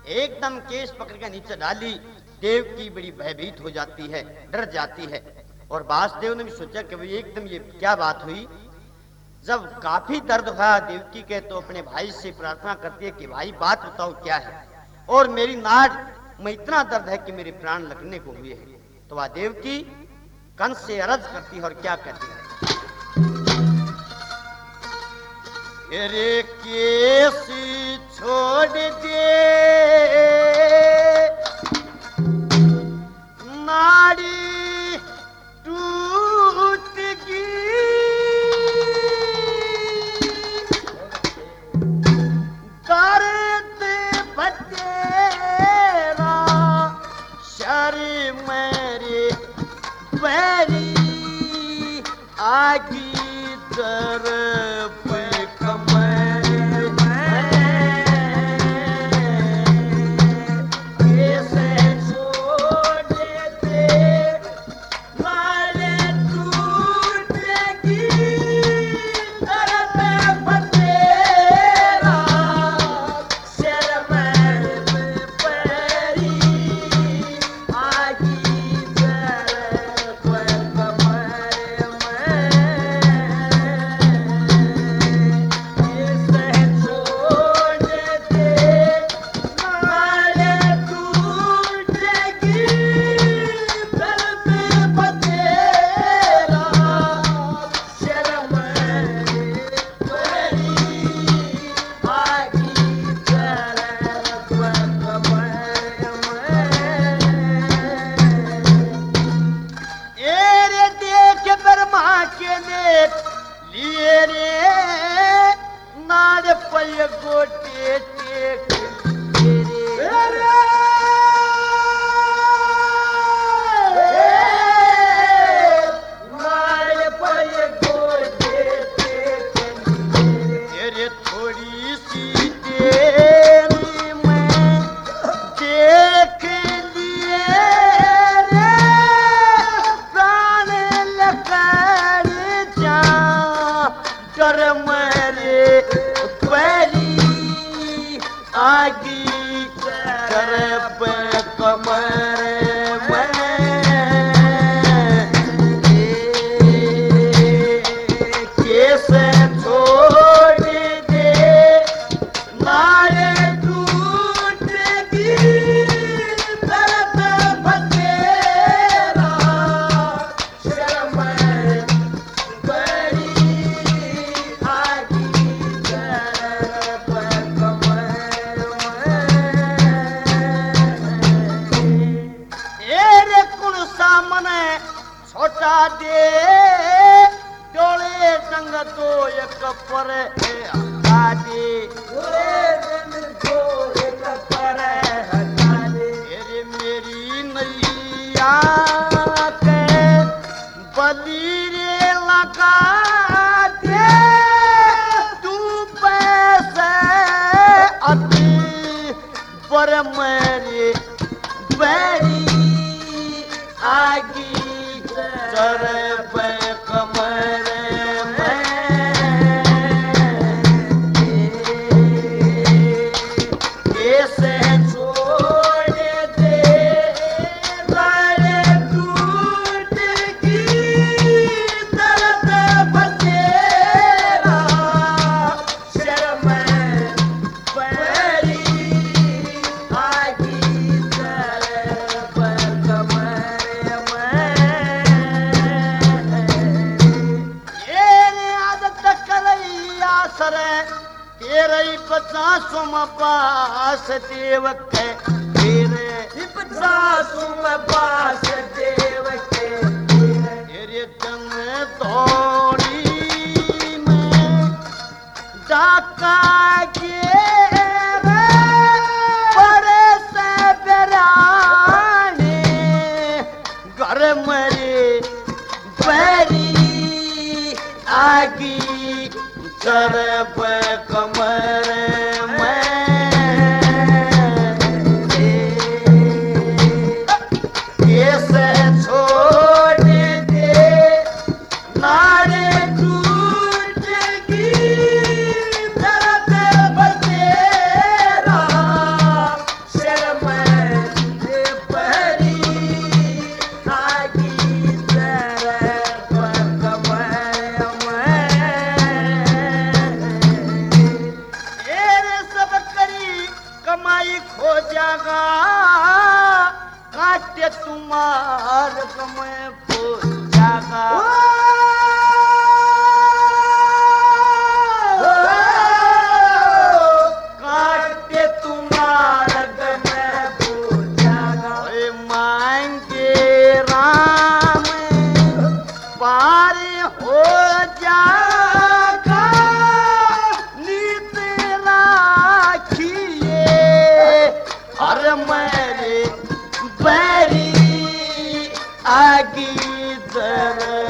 एकदम केस पकड़ के नीचे डाली। देवकी बड़ी भयभीत हो जाती है, डर जाती है। और वासुदेव ने भी सोचा कि भाई एकदम ये क्या बात हुई। जब काफी दर्द हुआ देवकी के, तो अपने भाई से प्रार्थना करती है कि भाई बात बताओ क्या है, और मेरी नाड़ में इतना दर्द है कि मेरे प्राण लगने को हुए हैं। तो वह देवकी कंस से अर्ज करती है और क्या कहती है, अरे केसी छोड़ दे नाड़ी टूट गई, दर्द बतेरा शरीर मेरे पैरी आगी तरफ कमाई खो जागा, काटे तुम्हार कमाई खो जागा। काटे तुम्हार कमाई खो जागा। मांगे राम पार हो जागा, नीत राखिए और मेरे बैरी आगे दर